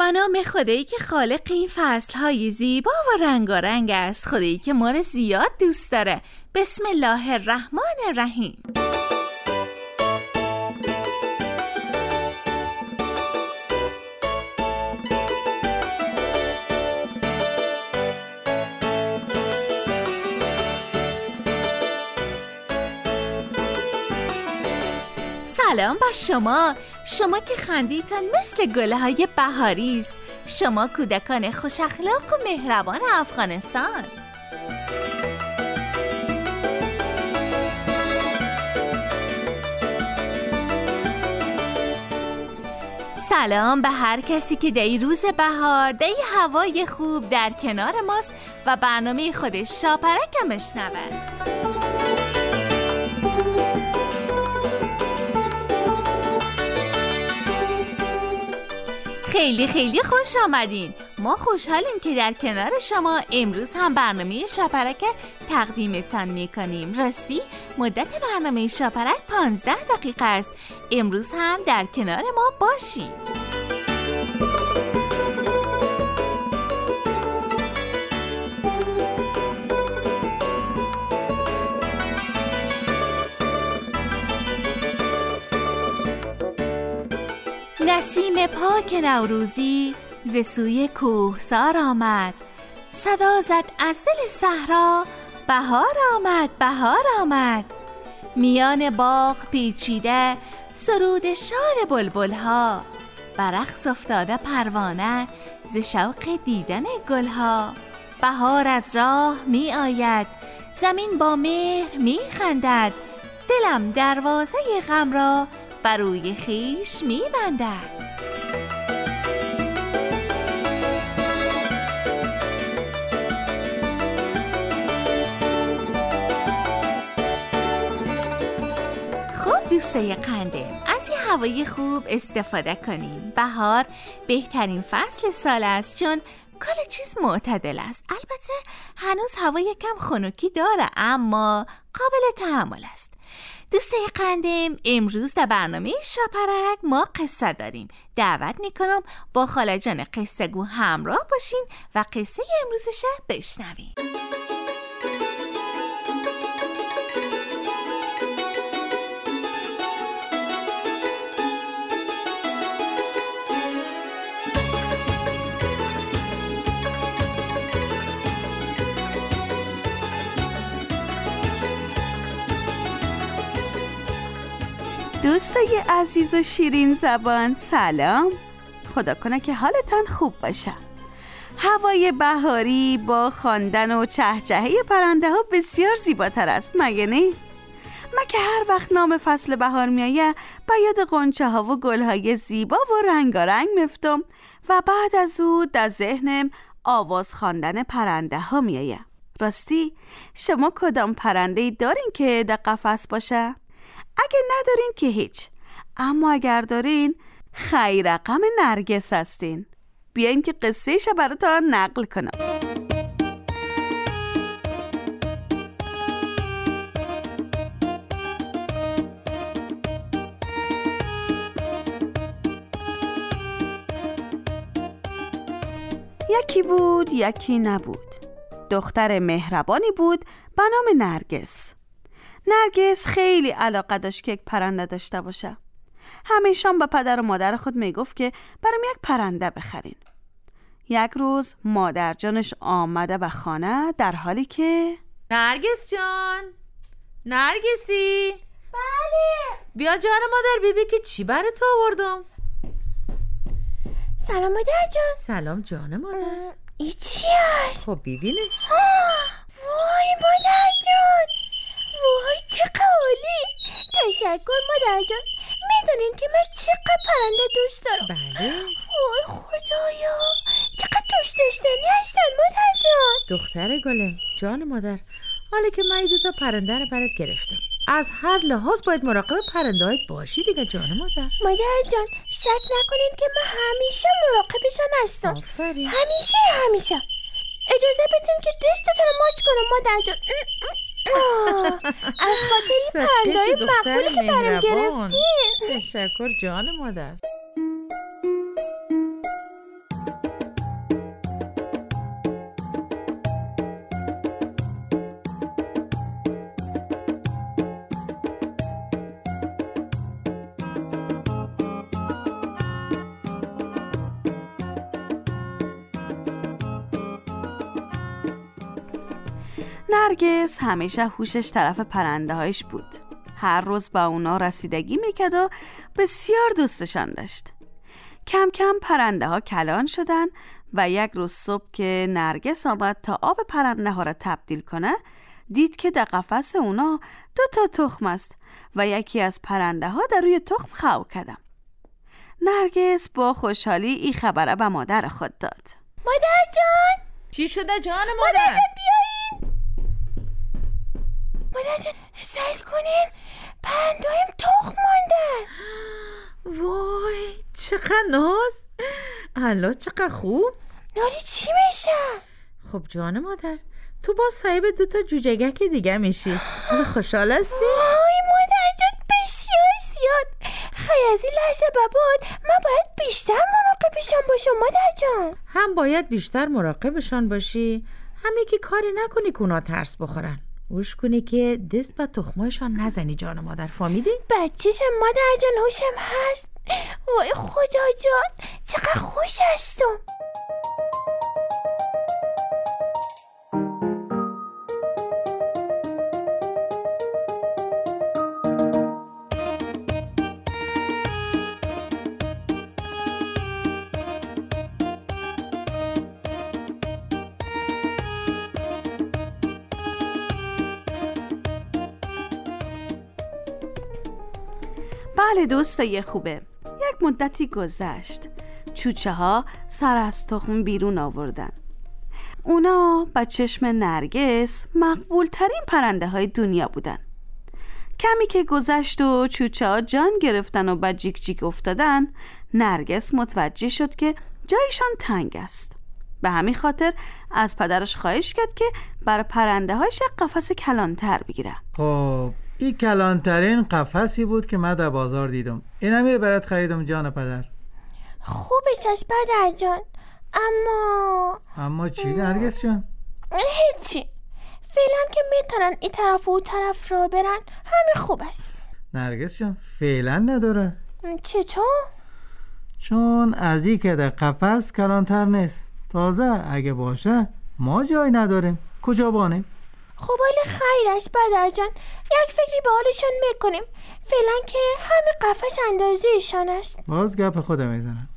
به نام خدایی که خالق این فصلهای زیبا و رنگارنگ است، خدایی که ما رو زیاد دوست داره. بسم الله الرحمن الرحیم. سلام با شما که خندیتان مثل گلهای بهاری است، شما کودکان خوش اخلاق و مهربان افغانستان. سلام به هر کسی که دی روز بهار، دی هوای خوب در کنار ماست و برنامه خودش شاپرک میشنوه. خیلی خوش آمدین. ما خوشحالیم که در کنار شما امروز هم برنامه شاپرک تقدیمتان میکنیم. راستی مدت برنامه شاپرک 15 دقیقه است. امروز هم در کنار ما باشین. نسیم پاک نوروزی ز سوی کوهسار آمد، صدا زد از دل صحرا بهار آمد. میان باغ پیچیده سرود شاد بلبل‌ها، برقص افتاده پروانه ز شوق دیدن گل‌ها. بهار از راه می آید، زمین با مهر می خندد، دلم دروازه غم را بر روی خویش می بندد. خب دوستای قندم، از این هوای خوب استفاده کنین. بهار بهترین فصل سال است چون کل چیز معتدل است. البته هنوز هوا یکم خنکی داره اما قابل تحمل است. دوستای قندم، امروز در برنامه شاپرک ما قصه داریم. دعوت میکنم با خاله جان قصه گو همراه باشین و قصه امروزش بشنویم. دوستای عزیز و شیرین زبان، سلام. خدا کنه که حالتان خوب باشه. هوای بهاری با خواندن و چهچهه پرنده ها بسیار زیباتر است، مگه نه؟ من که هر وقت نام فصل بهار میایه با یاد غنچه ها و گل های زیبا و رنگارنگ میفتم و بعد از او در ذهنم آواز خواندن پرنده ها میایه. راستی شما کدام پرنده‌ای دارین که در قفس باشه؟ اگه ندارین که هیچ، اما اگر دارین خیر رقم نرگس هستین. بیاین که قصه‌اش براتون نقل کنم. یکی بود یکی نبود. دختر مهربانی بود به نام نرگس. نرگس خیلی علاقه داشت که یک پرنده داشته باشه. همیشه به پدر و مادر خود میگفت که برام یک پرنده بخرین. یک روز مادر جانش آمده به خانه در حالی که نرگس جان، نرگسی. بله. بیا جان مادر بیبی که چی برای تو آوردم. سلام مادر جان. سلام جان مادر. این چی هست؟ خب ببینش. وای مادر جان، وای چقدر عالی. تشکر مادر جان. میدونین که من چقدر پرنده دوست دارم. بله. وای خدایا چقدر دوست داشتنی هستن مادر جان. دختر گلم، جان مادر، حالا که من 2 تا پرنده رو برات گرفتم، از هر لحاظ باید مراقب پرنده‌هات باشی دیگه جان مادر. مادر جان شک نکنین که من همیشه مراقبشان هستم. آفرین. همیشه. اجازه بدین که دستتون رو ماچ کنم مادر جان. از خاطر پرنده‌های مقبولی که برام گرفتین. تشکر جان مادر. نرگس همیشه هوشش طرف پرنده هایش بود. هر روز با اونا رسیدگی میکرد و بسیار دوستشان داشت. کم کم پرنده ها کلان شدن و یک روز صبح که نرگس آمد تا آب پرنده ها را تبدیل کنه، دید که در قفس اونا 2 تخم است و یکی از پرنده ها در روی تخم خو کردم. نرگس با خوشحالی این خبره به مادر خود داد. مادر جان، چی شده جان مادر؟ مادر جان بیاین. مادر جان سعی کنین، پرنده‌هایم تخم ماندن. وای چقدر ناز. الله چقدر خوب. نالی چی میشه؟ خب جان مادر، تو با صاحب 2 جوجه‌ک دیگه میشی. حالا خوشحال هستی؟ وای مادر جان بسیار زیاد. خیلی از این لحظه به بعد من باید بیشتر مراقبشان باشم مادر جان. هم باید بیشتر مراقبشان باشی، هم یکی کاری نکنی که اونا ترس بخورن. گوش کنی که دست به تخمایشان نزنی جان مادر، فهمیدی؟ بچه‌شم مادر جان، هوشم هست. وای خدا جان چقدر خوش هستم. بله دوستای خوبه، یک مدتی گذشت. چوچه ها سر از تخم بیرون آوردن. اونا با چشم نرگس مقبول ترین پرنده های دنیا بودن. کمی که گذشت و چوچه ها جان گرفتن و با جیک جیک افتادن، نرگس متوجه شد که جایشان تنگ است. به همین خاطر از پدرش خواهش کرد که برای پرنده هایش یک قفس کلانتر بگیره. خب این کلانترین قفسی بود که من در بازار دیدم. اینم میره برات خریدم جان پدر. خوبش است پدر جان، اما چی نرگس جان؟ هیچی، فعلا که میتونن این طرف و اون طرف را برن همه خوب است. نرگس جان فعلا نداره. چطور؟ چون از این که در قفس کلانتر نیست. تازه اگه باشه ما جای نداریم، کجا بانیم؟ خب حال خیر است پدر جان، یک فکری به حالشان میکنیم. فعلا که همه قفس اندازه ایشان است. باز گپ خودم میزنم.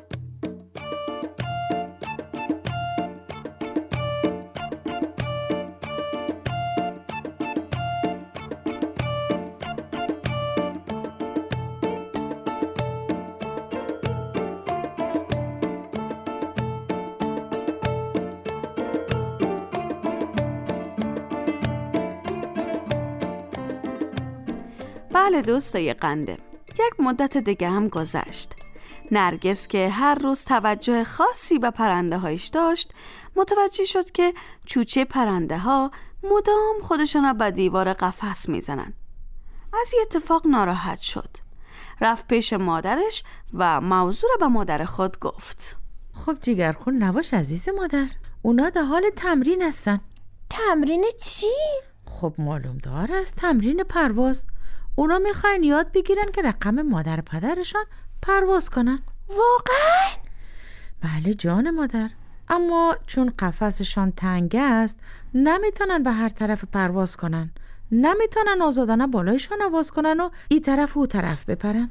بله دوستای قنده، یک مدت دیگه هم گذشت. نرگس که هر روز توجه خاصی به پرنده هایش داشت، متوجه شد که چوچه پرنده ها مدام خودشون به دیوار قفس میزنن. از این اتفاق ناراحت شد. رفت پیش مادرش و موضوع را به مادر خود گفت. خب جیگرخون نباش عزیز مادر، اونا در حال تمرین هستن. تمرین چی؟ خب معلوم دار است تمرین پرواز. اونا میخواین یاد بگیرن که رقم مادر پدرشان پرواز کنن. واقعا؟ بله جان مادر، اما چون قفسشان تنگ است نمیتونن به هر طرف پرواز کنن. نمیتونن آزادانه بالایشان آواز کنن و این طرف و اون طرف بپرن.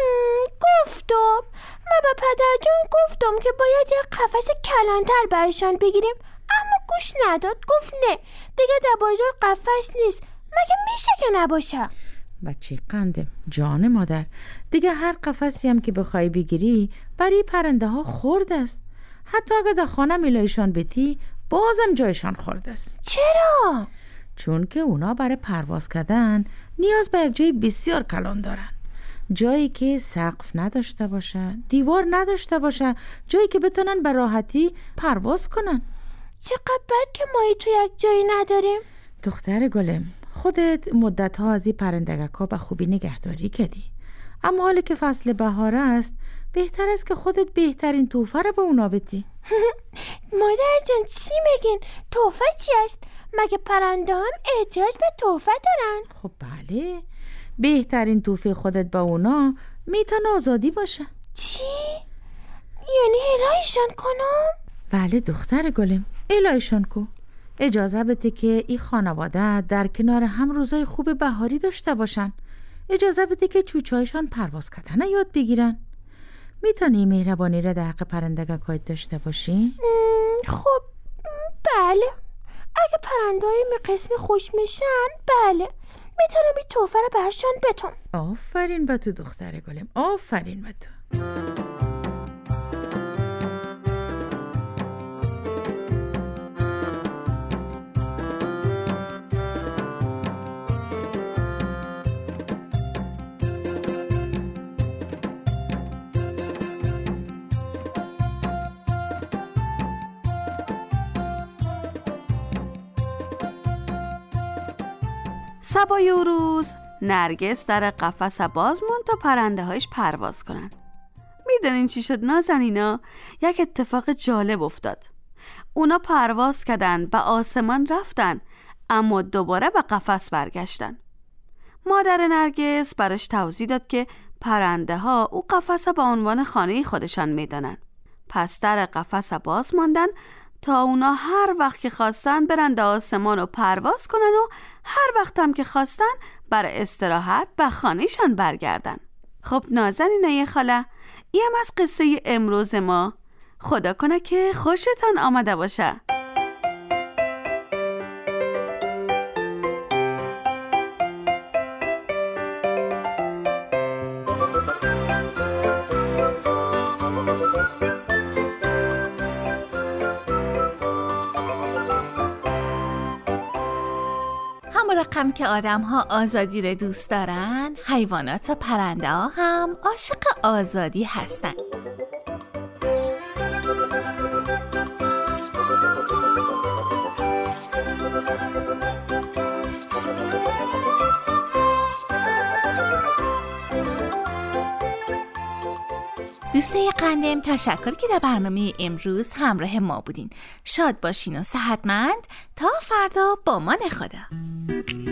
گفتم من به پدر جان گفتم که باید یک قفس کلانتر برشان بگیریم، اما گوش نداد. گفت نه دیگه در بازار قفس نیست. مگه میشه که نباشه؟ بچه قنده جان مادر، دیگه هر قفسی هم که بخوای بگیری برای پرنده ها خرد است. حتی اگه در خانه میلایشان بتی بازم جایشان خرد است. چرا؟ چون که اونا برای پرواز کردن نیاز به یک جای بسیار کلان دارن. جایی که سقف نداشته باشه، دیوار نداشته باشه، جایی که بتونن به راحتی پرواز کنن. چقدر بد که ما تو یک جایی نداریم. دختر گلم، خودت مدت‌ها از این پرندگک‌ها به خوبی نگهداری کردی، اما حالا که فصل بهار است بهتر است که خودت بهترین تحفه رو به اونا بدی. مادر جان چی میگین؟ تحفه چی است؟ مگه پرنده هم احتیاج به تحفه دارن؟ خب بله، بهترین تحفه خودت به اونا میتونه آزادی باشه. چی؟ یعنی الهیشان کنم؟ بله دختر گلم، الهیشان کو. اجازه بده که این خانواده در کنار هم روزای خوب بهاری داشته باشن. اجازه بده که چوچایشان پرواز کردن یاد بگیرن. میتونی مهربانی را در حق پرندگان قاید داشته باشی؟ خب بله، اگه پرنده‌های قسمی خوش میشن بله میتونم این تحفه رو برشان بتون. آفرین به تو دختر گلم، آفرین به تو. صبای اون روز نرگس در قفس باز موند تا پرنده هایش پرواز کنن. میدونین چی شد نازنینا؟ یک اتفاق جالب افتاد. اونا پرواز کردن، به آسمان رفتن، اما دوباره به قفس برگشتن. مادر نرگس براش توضیح داد که پرنده ها او قفس به عنوان خانه خودشان میدانن. پس در قفس باز ماندن تا اونا هر وقت که خواستن برن در آسمان و پرواز کنن و هر وقت هم که خواستن برای استراحت به خانهشان برگردن. خب نازنینه خاله، این هم از قصه امروز ما. خدا کنه که خوشتان آمده باشه. رقم که آدم ها آزادی رو دوست دارن، حیوانات و پرنده ها هم عاشق آزادی هستن. دوستای قندم، تشکر که در برنامه امروز همراه ما بودین. شاد باشین و صحتمند تا فردا با مان خدا.